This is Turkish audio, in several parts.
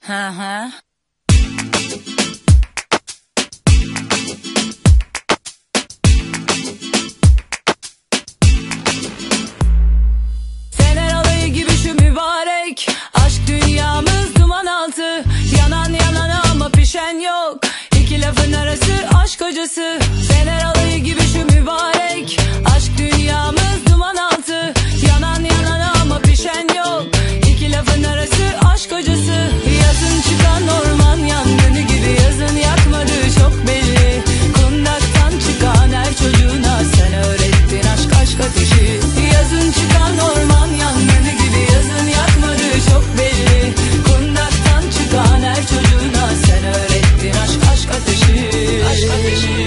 Hı hı. Fener alayı gibi şu mübarek aşk dünyamız duman altı. Yanan yanana ama pişen yok. İki lafın arası aşk hocası. Fener alayı gibi şu mübarek aşk dünyamız duman altı. Yanan yanana ama pişen yok. İki lafın arası aşk hocası. Yazın çıkan orman yangını gibi, yazın yakmadı çok belli. Kundaktan çıkan her çocuğuna sen öğrettin aşk aşk ateşi. Yazın çıkan orman yangını gibi, yazın yakmadı çok belli. Kundaktan çıkan her çocuğuna sen öğrettin aşk aşk ateşi. Aşk ateşi.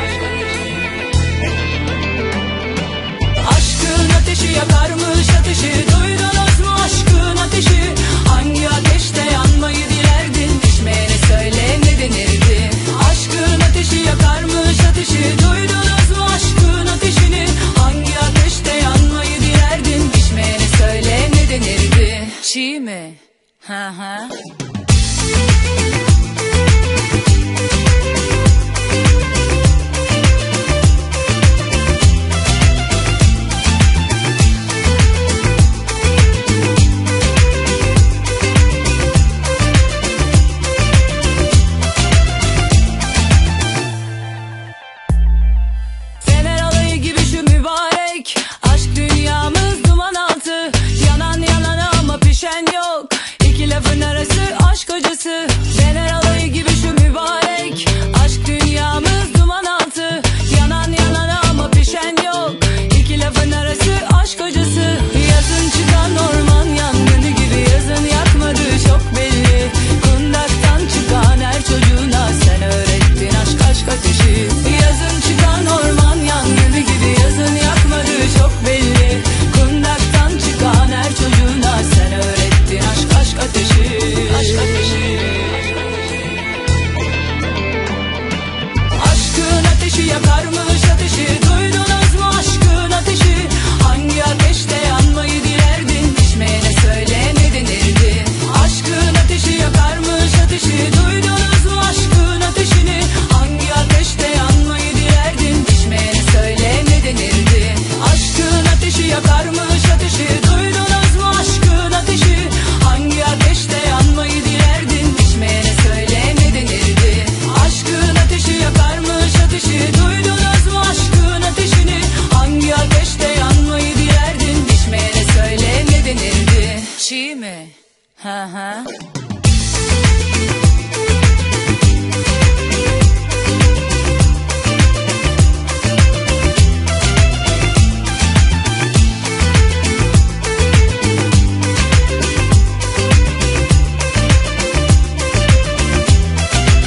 Aşkın ateşi yakarmış ateşi. Duydunuz mu aşkın ateşi? Hangi ateşte yanmayı dilerdin? Pişmeyene söyle ne denirdi? Aşkın ateşi yakarmış ateşi. Duydunuz mu aşkın ateşini? Hangi ateşte yanmayı dilerdin? Pişmeyene söyle ne denirdi? Çiğ mi? Hı hı. Fener alayı gibi şu mübarek aşk dünyamız duman altı. Yanan yanana ama pişen yok. İki lafın arası aşk hocası. Fener alayı gibi şu mübarek aşk dünyamız duman altı. Yanan yanana ama pişen yok. İki lafın arası aşk hocası. Yazın çıkan orman yangını gibi, yazın yakmadı çok belli. Kundaktan çıkan her çocuğuna sen öğrettin aşk aşk ateşi. Yazın çıkan orman yangını gibi, yazın yakmadı çok belli. Kundaktan çıkan her çocuğuna sen öğrettin aşk aşk ateşi. Aşk ateşi. Aşkın ateşi yakarmış ateşi. Duydunuz mu aşkın ateşi? Hangi ateşte yanmayı dilerdin? Pişmeyene söyle ne denirdi? Aşkın ateşi yakarmış ateşi. Duydunuz mu aşkın ateşini? Hangi ateşte yanmayı dilerdin? Pişmeyene söyle ne denirdi? Aşkın ateşi yakarmış ateşi. Duydunuz mu aşkın ateşi? Hangi ateşte yanmayı dilerdin? Pişmeyene söyle ne denirdi? Aşkın ateşi yakarmış ateşi. Duydunuz mu aşkın ateşini? Hangi ateşte yanmayı dilerdin? Pişmeyene söyle ne denirdi? Çiğ mi? Hı hı.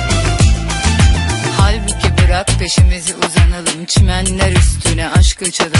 Halbuki bırak peşimizi uzanalım. Çimenler üstüne aşkı çadır